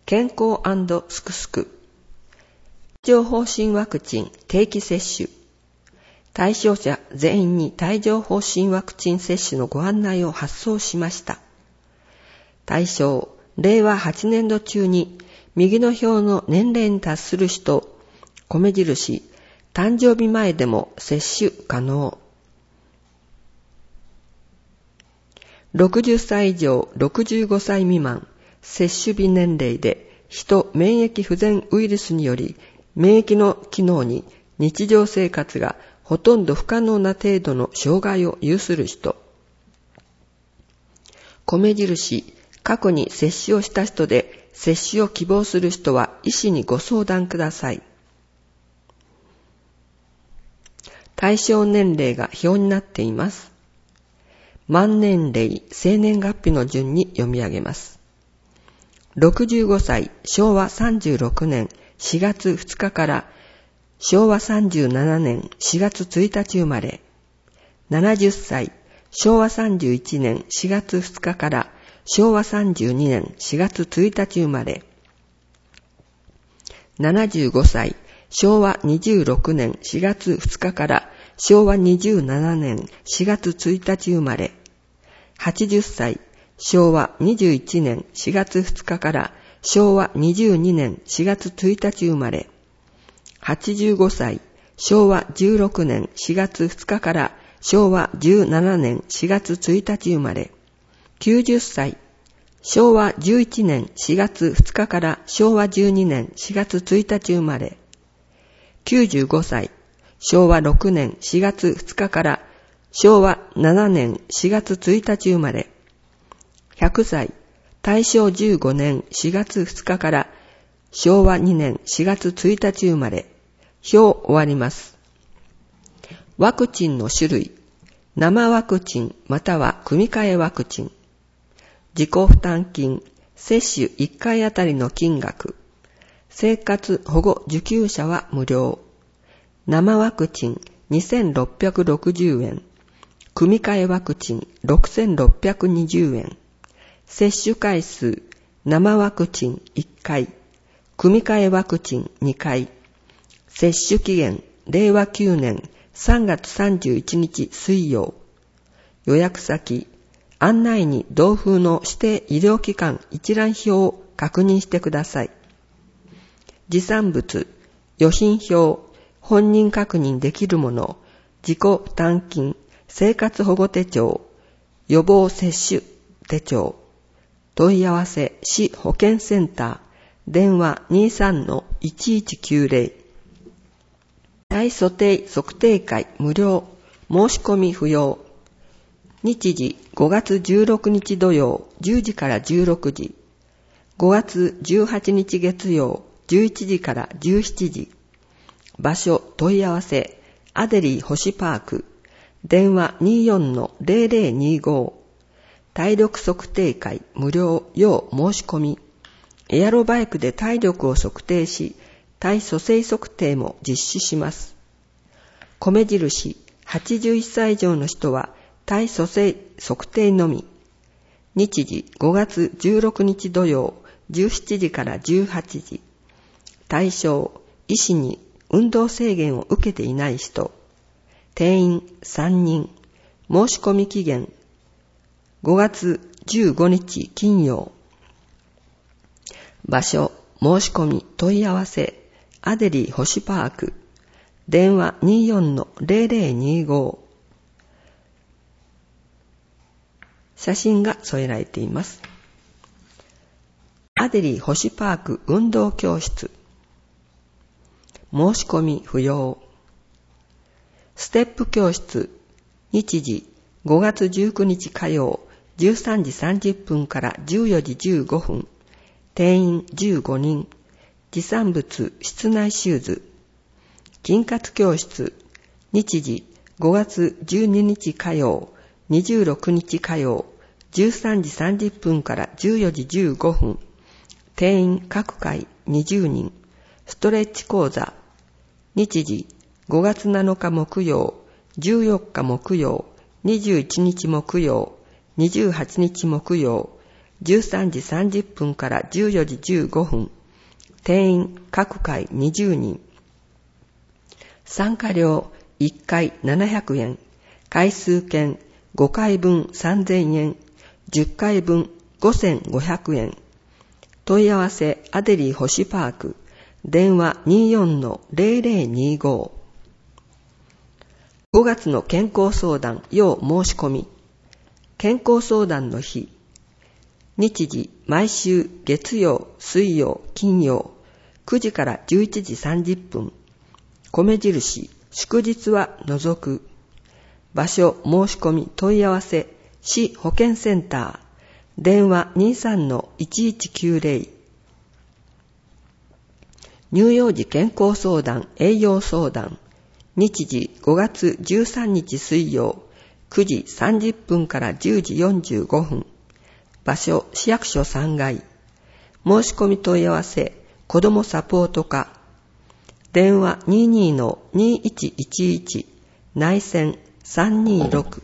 健康&すくすく。帯状疱疹ワクチン定期接種。対象者全員に帯状疱疹ワクチン接種のご案内を発送しました。対象、令和8年度中に右の表の年齢に達する人、米印、誕生日前でも接種可能。60歳以上65歳未満、接種日年齢で人免疫不全ウイルスにより免疫の機能に日常生活がほとんど不可能な程度の障害を有する人。米印、過去に接種をした人で接種を希望する人は医師にご相談ください。対象年齢が表になっています。満年齢、生年月日の順に読み上げます。65歳、昭和36年4月2日から昭和37年4月1日生まれ。70歳、昭和31年4月2日から昭和32年4月1日生まれ。75歳、昭和26年4月2日から昭和27年4月1日生まれ。80歳、昭和21年4月2日から昭和22年4月1日生まれ。85歳、昭和16年4月2日から昭和17年4月1日生まれ。90歳、昭和11年4月2日から昭和12年4月1日生まれ。95歳、昭和6年4月2日から昭和7年4月1日生まれ。100歳、大正15年4月2日から昭和2年4月1日生まれ。表終わります。ワクチンの種類。生ワクチンまたは組み換えワクチン。自己負担金、接種1回あたりの金額。生活保護受給者は無料。生ワクチン2660円。組み換えワクチン6620円。接種回数、生ワクチン1回。組み換えワクチン2回。接種期限、令和9年3月31日水曜。予約先、案内に同封の指定医療機関一覧表を確認してください。持参物、予品表、本人確認できるもの、自己負担金、生活保護手帳、予防接種手帳、問い合わせ市保健センター、電話 23-1190。対蘇定測定会無料、申し込み不要。日時5月16日土曜10時から16時。5月18日月曜11時から17時。場所問い合わせ、アデリー星パーク。電話 24-0025。体力測定会無料要申し込み。エアロバイクで体力を測定し、体組成測定も実施します。米印、81歳以上の人は体組成測定のみ。日時5月16日土曜17時から18時。対象、医師に運動制限を受けていない人。定員3人。申し込み期限5月15日金曜。場所、申し込み、問い合わせ、アデリー星パーク。電話 24-0025。写真が添えられています。アデリー星パーク運動教室。申し込み不要。ステップ教室。日時5月19日火曜13時30分から14時15分。定員15人。持参物室内シューズ。筋活教室。日時5月12日火曜26日火曜13時30分から14時15分。定員各回20人。ストレッチ講座。日時5月7日木曜14日木曜21日木曜28日木曜 13時30分から14時15分。定員各回20人。参加料1回700円。回数券5回分3000円。10回分5500円。問い合わせアデリー星パーク。電話 24-0025。5月の健康相談要申し込み。健康相談の日。日時毎週月曜、水曜、金曜9時から11時30分。米印祝日は除く。場所申し込み問い合わせ市保健センター。電話 23-1190。乳幼児健康相談栄養相談。日時5月13日水曜9時30分から10時45分。場所市役所3階。申し込み問い合わせ子どもサポート課。電話 22-2111 内線326。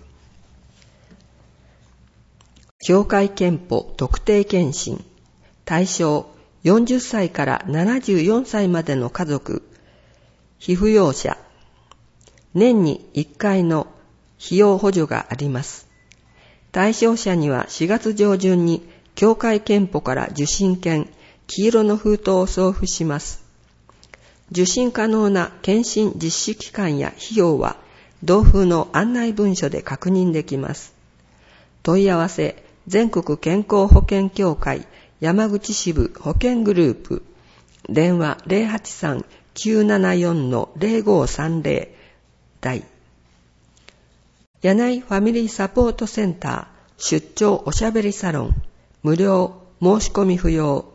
協会憲法特定健診。対象40歳から74歳までの家族、被扶養者。年に1回の費用補助があります。対象者には4月上旬に協会憲法から受診券、黄色の封筒を送付します。受診可能な検診実施期間や費用は同封の案内文書で確認できます。問い合わせ全国健康保険協会山口支部保険グループ。電話 083-974-0530 台。柳井ファミリーサポートセンター出張おしゃべりサロン無料申し込み不要。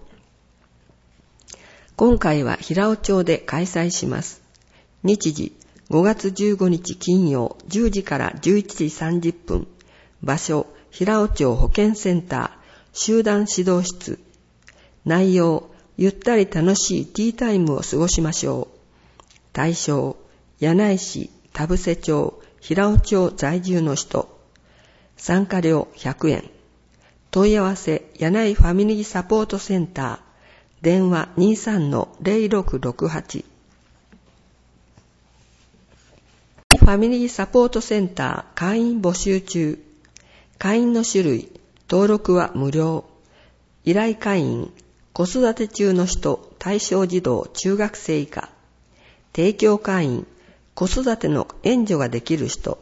今回は平尾町で開催します。日時5月15日金曜10時から11時30分。場所平尾町保健センター集団指導室。内容ゆったり楽しいティータイムを過ごしましょう。対象柳井市田伏町平尾町在住の人。参加料100円。問い合わせ柳井ファミリーサポートセンター。電話 23-0668。ファミリーサポートセンター会員募集中。会員の種類、登録は無料。依頼会員、子育て中の人、対象児童、中学生以下。提供会員、子育ての援助ができる人。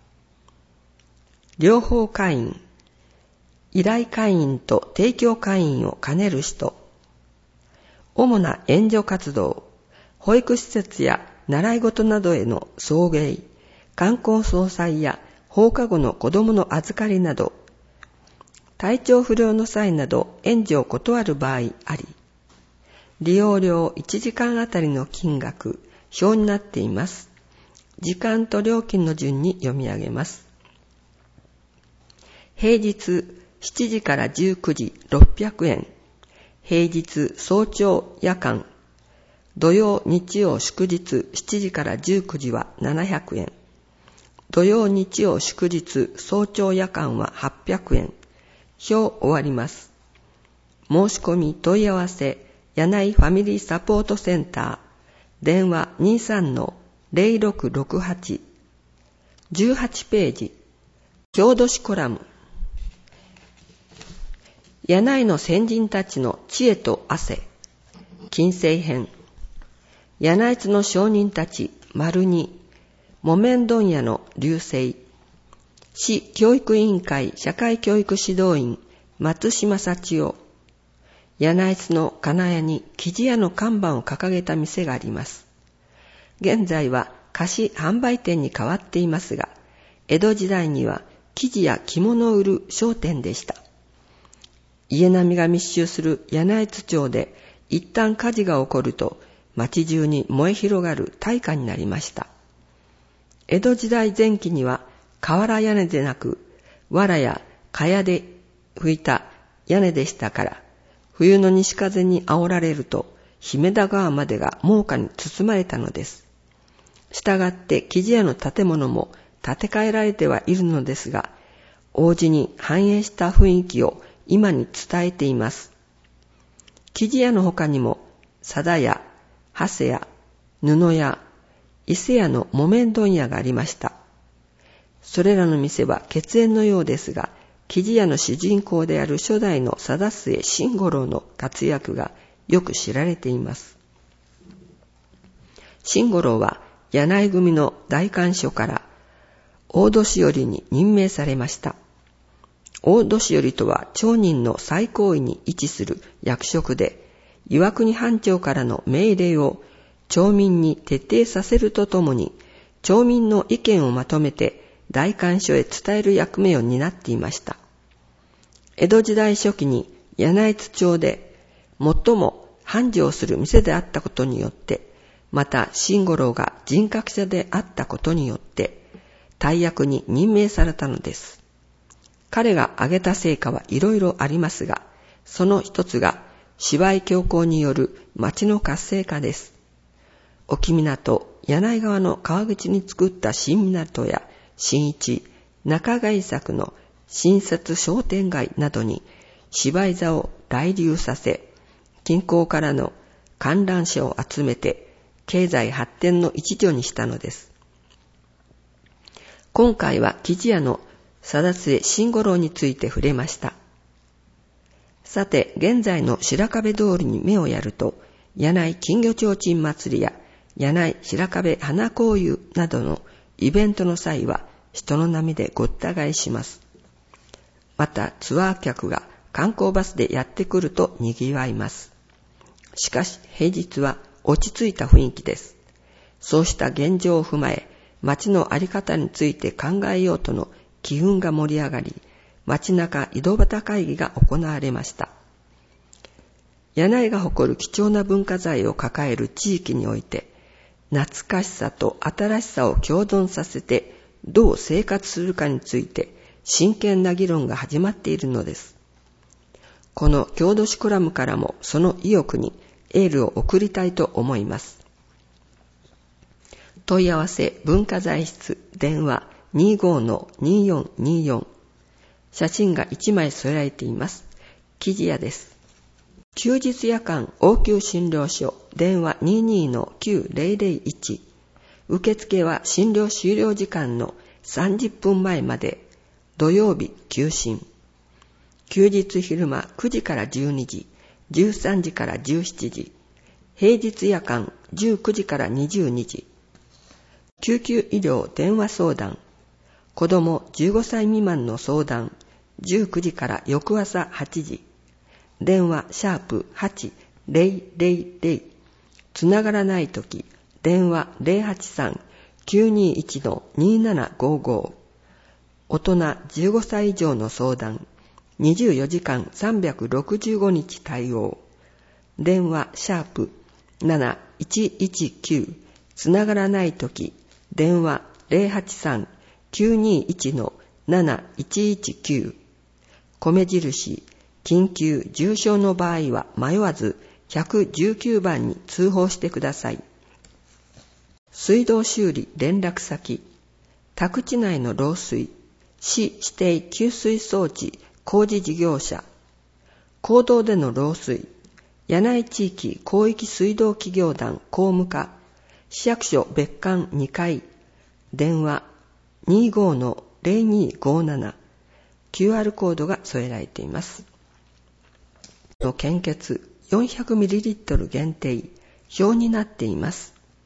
両方会員、依頼会員と提供会員を兼ねる人。主な援助活動、保育施設や習い事などへの送迎、観光総裁や放課後の子供の預かりなど、体調不良の際など援助を断る場合あり、利用料1時間あたりの金額、表になっています。時間と料金の順に読み上げます。平日7時から19時600円。平日早朝夜間。土曜日曜祝日7時から19時は700円。土曜日曜祝日早朝夜間は800円。表終わります。申し込み問い合わせ柳井ファミリーサポートセンター。電話 23-0668。18ページ。郷土史コラム。柳井の先人たちの知恵と汗。近世編。柳津の商人たち、丸2。木綿問屋の流星。市教育委員会社会教育指導員、松島幸男。柳津の金屋に生地屋の看板を掲げた店があります。現在は菓子販売店に変わっていますが、江戸時代には生地や着物を売る商店でした。家並みが密集する柳津町で一旦火事が起こると町中に燃え広がる大火になりました。江戸時代前期には瓦屋根でなく藁や茅で拭いた屋根でしたから、冬の西風に煽られると姫田川までが猛火に包まれたのです。したがって生地屋の建物も建て替えられてはいるのですが、王子に反映した雰囲気を今に伝えています。生地屋の他にも、貞屋、長谷屋、布屋、伊勢屋の木綿問屋がありました。それらの店は血縁のようですが、生地屋の主人公である初代の貞末慎五郎の活躍がよく知られています。慎五郎は柳井組の代官所から大年寄に任命されました。大年寄とは町人の最高位に位置する役職で、岩国藩長からの命令を町民に徹底させるとともに、町民の意見をまとめて代官所へ伝える役目を担っていました。江戸時代初期に柳津町で最も繁盛する店であったことによって、また慎五郎が人格者であったことによって、大役に任命されたのです。彼が挙げた成果はいろいろありますが、その一つが芝居強行による町の活性化です。沖港、柳井川の川口に作った新港や新市、中貝作の新設商店街などに芝居座を来留させ、近郊からの観覧者を集めて経済発展の一助にしたのです。今回は生地屋の貞末慎五郎について触れました。さて、現在の白壁通りに目をやると、柳井金魚提灯祭りや柳井白壁花香遊などのイベントの際は人の波でごった返します。またツアー客が観光バスでやってくると賑わいます。しかし平日は落ち着いた雰囲気です。そうした現状を踏まえ、街の在り方について考えようとの機運が盛り上がり、街中井戸端会議が行われました。柳井が誇る貴重な文化財を抱える地域において、懐かしさと新しさを共存させてどう生活するかについて真剣な議論が始まっているのです。この郷土史コラムからもその意欲にエールを送りたいと思います。問い合わせ文化財室電話 25-2424 写真が1枚添えられています。生地屋です。休日夜間応急診療所電話 22-9001 受付は診療終了時間の30分前まで。土曜日休診。休日昼間9時から12時、13時から17時。平日夜間19時から22時。救急医療電話相談。子供15歳未満の相談。19時から翌朝8時。電話#8000。つながらないとき、電話 083-921-2755。大人15歳以上の相談。24時間365日対応。電話#7119。つながらないとき、電話 083-921-7119。米印、緊急重症の場合は迷わず119番に通報してください。水道修理連絡先、宅地内の漏水、市指定給水装置工事事業者、公道での漏水、柳井地域広域水道企業団公務課、市役所別館2階、電話 25-0257、QR コードが添えられています。の献血 400ml 限定表になっています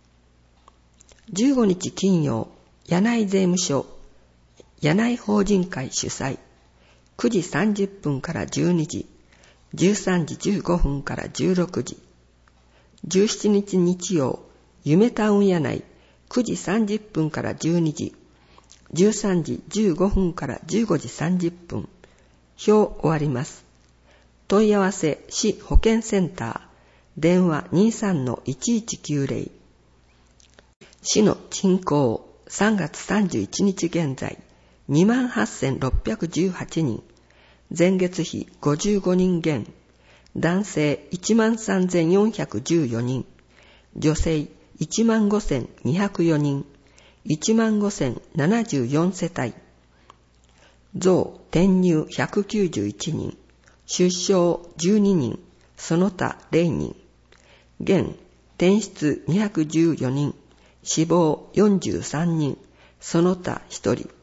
。15日金曜、柳井税務署柳井法人会主催、9時30分から12時、13時15分から16時。17日日曜、夢タウン柳井、9時30分から12時、13時15分から15時30分。表終わります。問い合わせ市保健センター、電話 23-1190。市の人口、3月31日現在、28,618 人。前月比55人減。男性 13,414 人。女性 15,204 人。15,074 世帯。増転入191人。 出生12人、その他0人。現、転出214人、死亡43人、その他1人。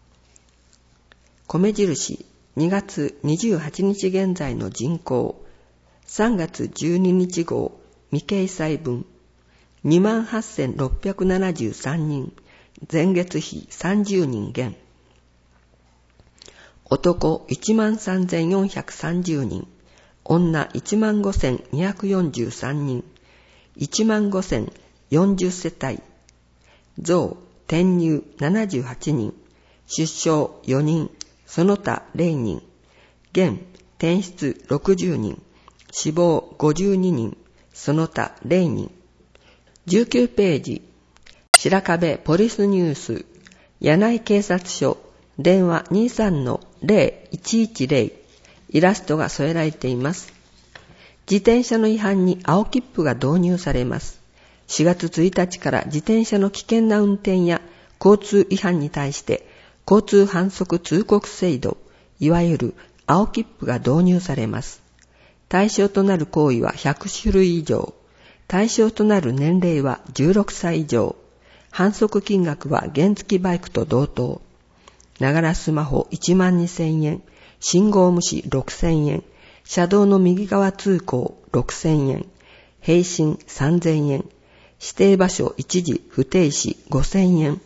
米印、2月28日現在の人口、3月12日号、未掲載分、28,673人、前月比30人減。男13,430人、女15,243人、15,040世帯。増、転入78人、出生4人、その他0人。現、転出60人、死亡52人、その他0人。19ページ。白壁ポリスニュース、柳井警察署、電話 23-0110、イラストが添えられています。自転車の違反に青切符が導入されます。4月1日から自転車の危険な運転や交通違反に対して交通反則通告制度、いわゆる青切符が導入されます。対象となる行為は100種類以上。対象となる年齢は16歳以上。反則金額は原付バイクと同等。ながらスマホ12,000円、信号無視6,000円、車道の右側通行6,000円、平身3,000円、指定場所一時不停止5,000円。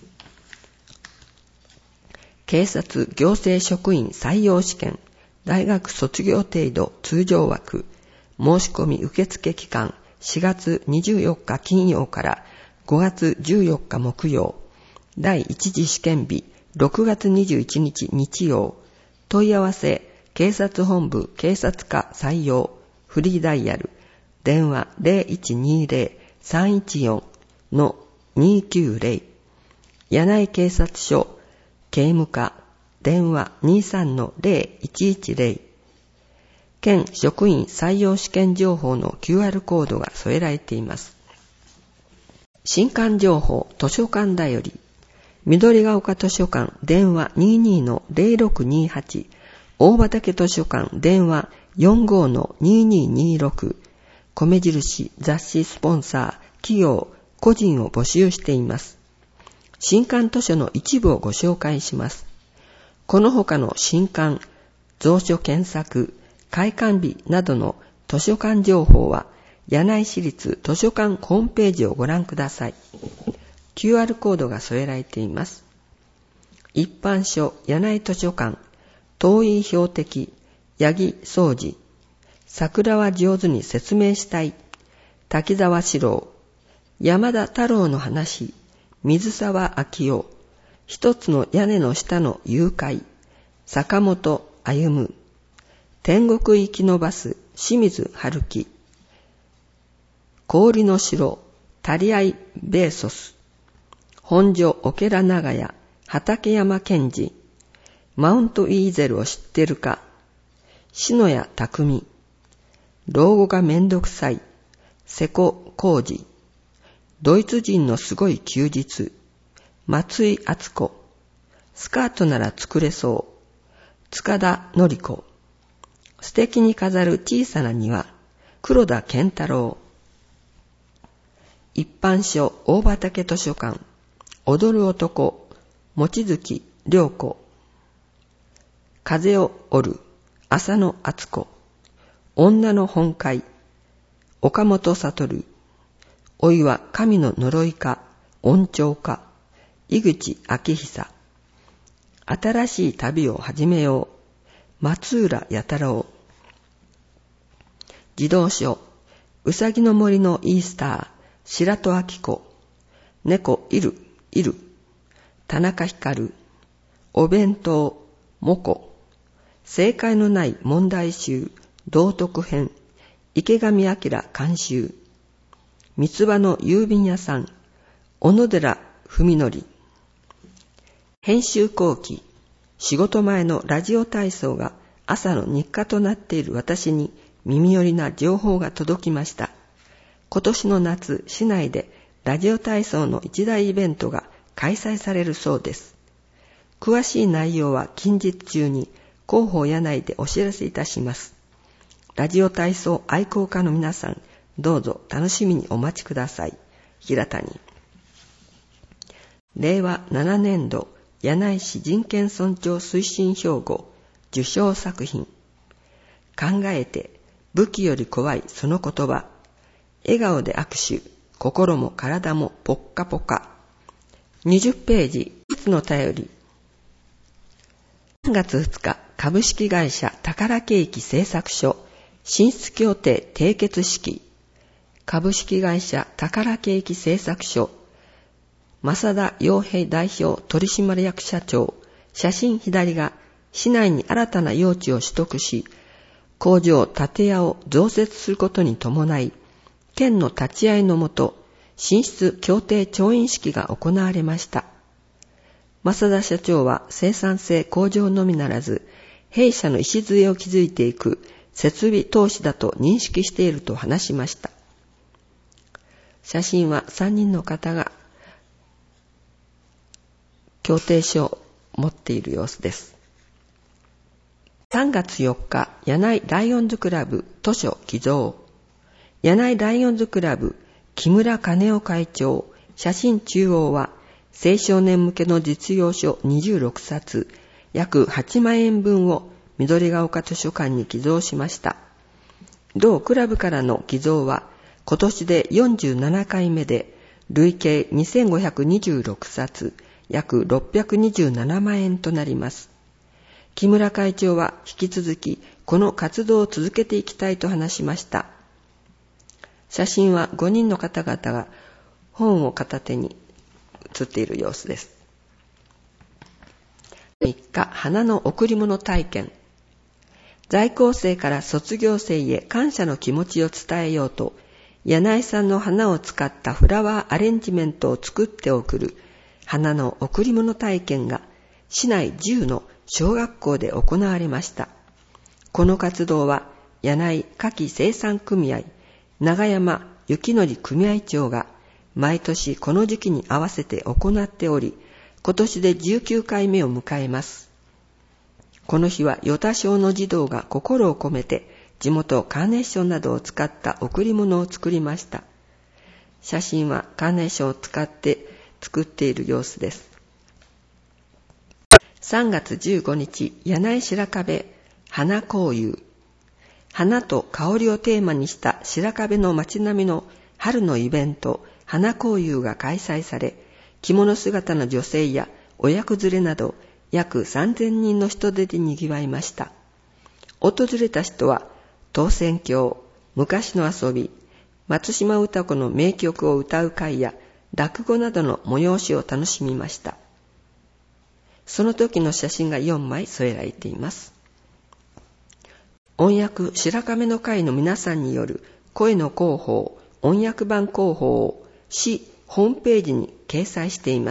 警察行政職員採用試験、大学卒業程度通常枠、申し込み受付期間4月24日金曜から5月14日木曜、第一次試験日6月21日日曜。問い合わせ、警察本部警察課採用、フリーダイヤル、電話 0120-314-290、柳井警察署、警務課、電話 23-0110、県職員採用試験情報の QR コードが添えられています。新刊情報、図書館だより、緑が丘図書館、電話 22-0628、大畑図書館、電話 45-2226、米印、雑誌スポンサー、企業、個人を募集しています。新刊図書の一部をご紹介します。この他の新刊、蔵書検索、開館日などの図書館情報は、柳井市立図書館ホームページをご覧ください。QR コードが添えられています。一般書、柳井図書館、遠い標的、八木宗司、桜は上手に説明したい、滝沢史郎、山田太郎の話、水沢昭夫、一つの屋根の下の誘拐、坂本歩、天国行きのバス、清水春樹、氷の城、タリアイ・ベーソス、本所オケラ長屋、畠山健二、マウントイーゼルを知ってるか、篠谷匠、老後がめんどくさい、瀬古浩二、ドイツ人のすごい休日、松井敦子、スカートなら作れそう、塚田典子、素敵に飾る小さな庭、黒田健太郎、一般書大畑図書館、踊る男、望月良子、風を折る、浅野敦子、女の本会、岡本悟、おいは神の呪いか、恩寵か、井口昭久、新しい旅を始めよう、松浦弥太郎、児童書、うさぎの森のイースター、白戸明子、猫いる、田中光、お弁当、もこ、正解のない問題集、道徳編、池上彰監修、三つ葉の郵便屋さん、小野寺文則、編集後期、仕事前のラジオ体操が朝の日課となっている私に耳寄りな情報が届きました。今年の夏、市内でラジオ体操の一大イベントが開催されるそうです。詳しい内容は近日中に広報柳井でお知らせいたします。ラジオ体操愛好家の皆さん、どうぞ楽しみにお待ちください。平谷。令和7年度柳井市人権尊重推進標語受賞作品。考えて武器より怖いその言葉。笑顔で握手。心も体もポッカポカ。20ページ。いつの便り。3月2日、株式会社宝ケーキ製作所進出協定締結式。株式会社宝ケーキ製作所正田洋平代表取締役社長、写真左が市内に新たな用地を取得し、工場建屋を増設することに伴い、県の立ち会いのもと、進出協定調印式が行われました。正田社長は生産性向上のみならず、弊社の礎を築いていく設備投資だと認識していると話しました。写真は3人の方が協定書を持っている様子です。3月4日、柳井ライオンズクラブ図書寄贈。柳井ライオンズクラブ木村兼夫会長、写真中央は青少年向けの実用書26冊、約8万円分を緑が丘図書館に寄贈しました。同クラブからの寄贈は今年で47回目で、累計2526冊、約627万円となります。木村会長は引き続きこの活動を続けていきたいと話しました。写真は5人の方々が本を片手に写っている様子です。3日、花の贈り物体験。在校生から卒業生へ感謝の気持ちを伝えようと、柳井さんの花を使ったフラワーアレンジメントを作って送る花の贈り物体験が市内10の小学校で行われました。この活動は柳井花き生産組合長山幸則組合長が毎年この時期に合わせて行っており、今年で19回目を迎えます。この日は与田小の児童が心を込めて地元カーネーションなどを使った贈り物を作りました。写真はカーネーションを使って作っている様子です。3月15日、柳井白壁花交流。花と香りをテーマにした白壁の街並みの春のイベント、花交流が開催され、着物姿の女性や親子連れなど約3000人の人出で賑わいました。訪れた人は、当選郷、昔の遊び、松島歌子の名曲を歌う会や落語などの催しを楽しみました。その時の写真が4枚添えられています。音訳白亀の会の皆さんによる声の広報、音訳版広報を市ホームページに掲載しています。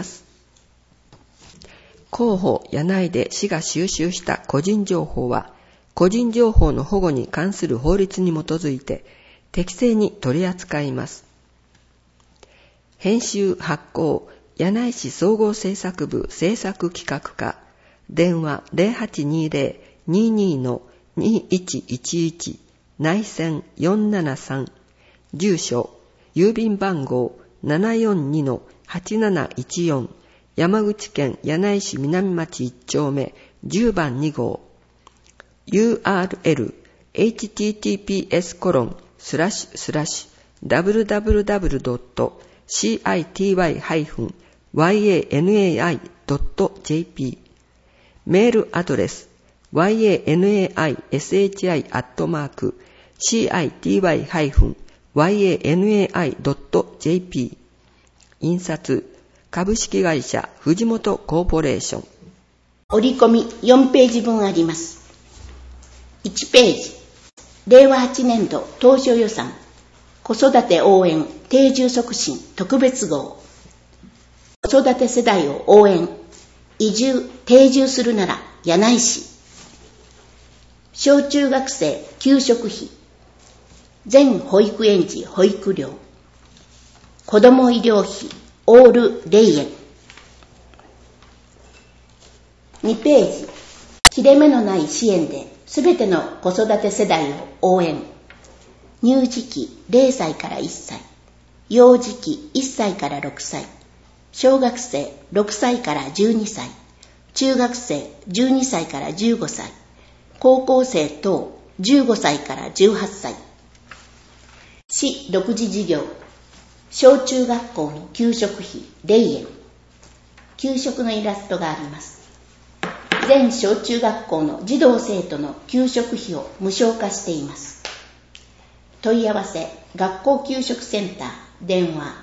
広報柳井で市が収集した個人情報は、個人情報の保護に関する法律に基づいて適正に取り扱います。編集発行柳井市総合制作部制作企画課、電話 0820-22-2111 内線473、住所郵便番号 742-8714 山口県柳井市南町1丁目10番2号、URL https://www.city-yanai.jp メールアドレス yanaishi@city-yanai.jp 印刷株式会社藤本コーポレーション。 折り込み4ページ分あります。1ページ、令和8年度当初予算子育て応援定住促進特別号。子育て世代を応援、移住定住するなら柳井市。小中学生給食費、全保育園児保育料、子ども医療費オール霊園。2ページ、 切れ目のない支援で、すべての子育て世代を応援。乳児期0歳から1歳、幼児期1歳から6歳、小学生6歳から12歳、中学生12歳から15歳、高校生等15歳から18歳。市独自事業、小中学校の給食費0円。給食のイラストがあります。全小中学校の児童生徒の給食費を無償化しています。問い合わせ、学校給食センター、電話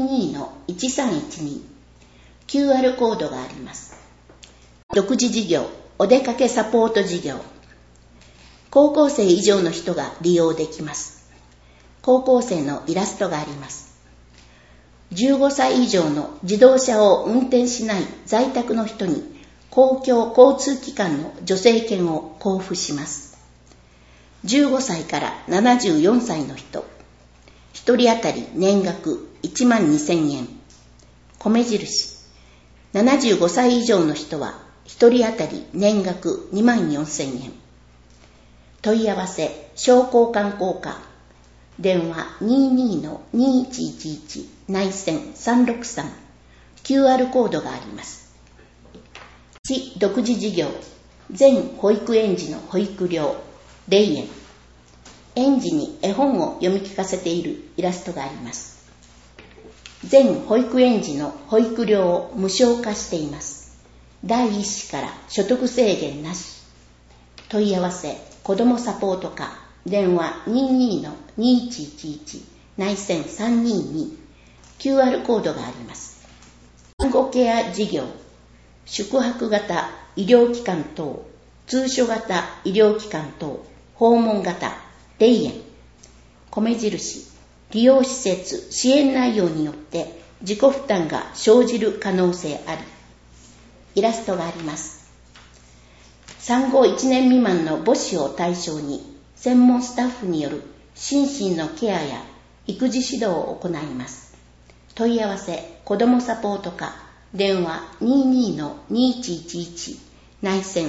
22-1312。QR コードがあります。独自事業、お出かけサポート事業。高校生以上の人が利用できます。高校生のイラストがあります。15歳以上の自動車を運転しない在宅の人に公共交通機関の助成券を交付します。15歳から74歳の人、1人当たり年額12,000円。米印、75歳以上の人は1人当たり年額24,000円。問い合わせ、商工観光課、電話 22-2111 内線363。QR コードがあります。市独自事業、全保育園児の保育料0円。園児に絵本を読み聞かせているイラストがあります。全保育園児の保育料を無償化しています。第一子から所得制限なし。問い合わせ、子どもサポート課、電話 22-2111 内線322。QR コードがあります。産後ケア事業、宿泊型医療機関等、通所型医療機関等、訪問型0円。米印、利用施設支援内容によって自己負担が生じる可能性あり。イラストがあります。産後1年未満の母子を対象に専門スタッフによる心身のケアや育児指導を行います。問い合わせ、子どもサポート課、電話 22-2111 内線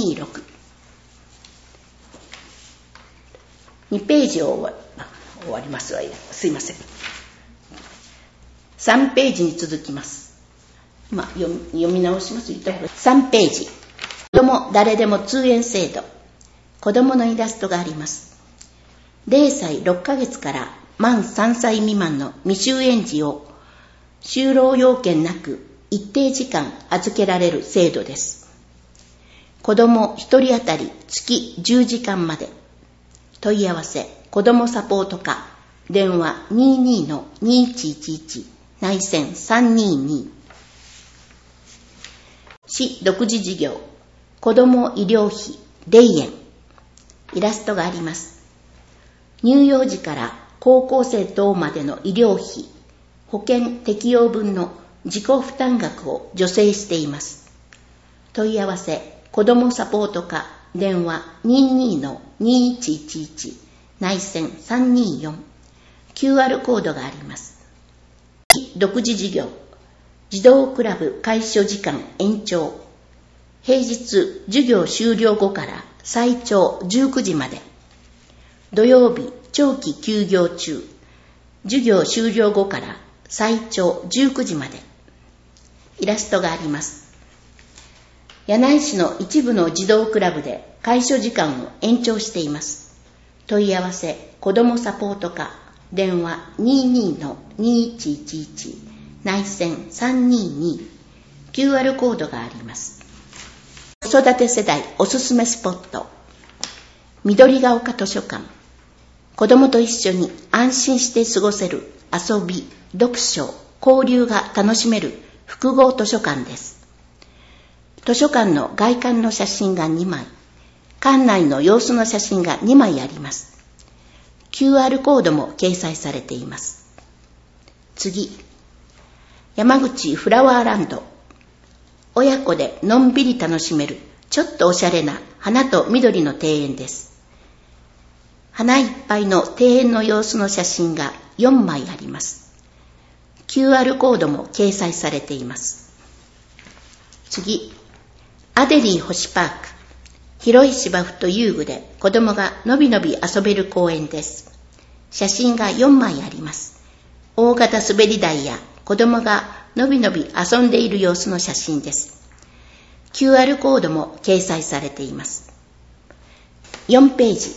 326。2ページを終わりますわよ。すいません。3ページに続きます。読み直します。3ページ。子供誰でも通園制度。子供のイラストがあります。0歳6ヶ月から満3歳未満の未就園児を就労要件なく一定時間預けられる制度です。子供1人当たり月10時間まで。問い合わせ、子どもサポート課、電話 22-2111 内線322。市独自事業、子ども医療費0円。イラストがあります。乳幼児から高校生等までの医療費、保険適用分の自己負担額を助成しています。問い合わせ、子どもサポート課、電話 22-2111 内線324。QR コードがあります。独自事業、児童クラブ開所時間延長。平日授業終了後から最長19時まで。土曜日長期休業中、授業終了後から最長19時まで。イラストがあります。柳井市の一部の児童クラブで開所時間を延長しています。問い合わせ、子どもサポート課、電話 22-2111 内線322。QR コードがあります。子育て世代おすすめスポット、緑が丘図書館。子どもと一緒に安心して過ごせる遊び、読書、交流が楽しめる複合図書館です。図書館の外観の写真が2枚、館内の様子の写真が2枚あります。QR コードも掲載されています。次、山口フラワーランド。親子でのんびり楽しめるちょっとおしゃれな花と緑の庭園です。花いっぱいの庭園の様子の写真が4枚あります。QR コードも掲載されています。次、アデリー星パーク。 広い芝生と遊具で子供がのびのび遊べる公園です。写真が4枚あります。大型滑り台や子供がのびのび遊んでいる様子の写真です。QR コードも掲載されています。4ページ。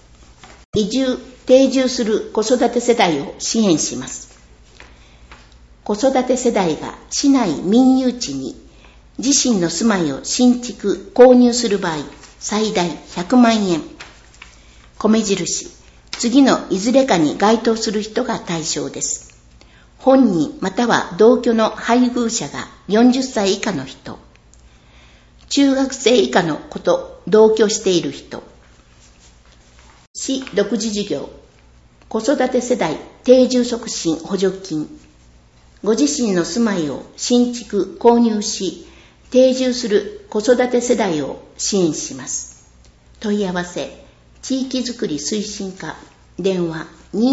定住する子育て世代を支援します。子育て世代が市内民有地に自身の住まいを新築・購入する場合、最大100万円。米印、次のいずれかに該当する人が対象です。本人または同居の配偶者が40歳以下の人、中学生以下の子と同居している人、市独自事業、子育て世代定住促進補助金、ご自身の住まいを新築・購入し、定住する子育て世代を支援します。問い合わせ、地域づくり推進課、電話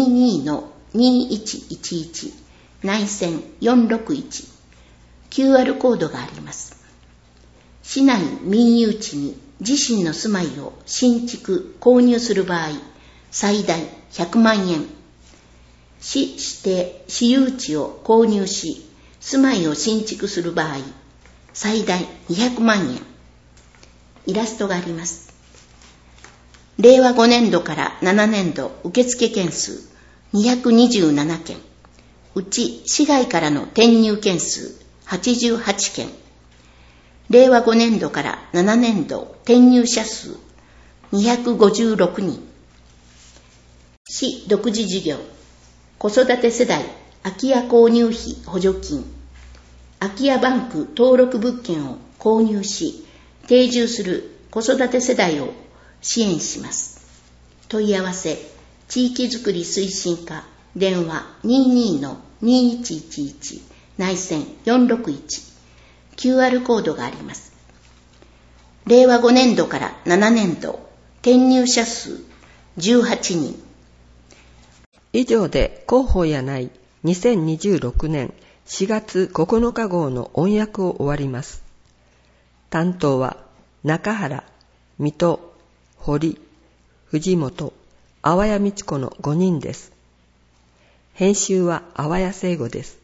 22-2111 内線461、QR コードがあります。市内民有地に自身の住まいを新築・購入する場合、最大100万円。市指定私有地を購入し、住まいを新築する場合、最大200万円。イラストがあります。令和5年度から7年度受付件数227件、うち市外からの転入件数88件、令和5年度から7年度転入者数256人、市独自事業、子育て世代空き家購入費補助金、空き家バンク登録物件を購入し、定住する子育て世代を支援します。問い合わせ、地域づくり推進課、電話 22-2111 内線461、QR コードがあります。令和5年度から7年度転入者数18人。 以上で広報やない2026年4月9日号の音訳を終わります。担当は中原、水戸、堀、藤本、淡谷道子の5人です。編集は淡谷聖吾です。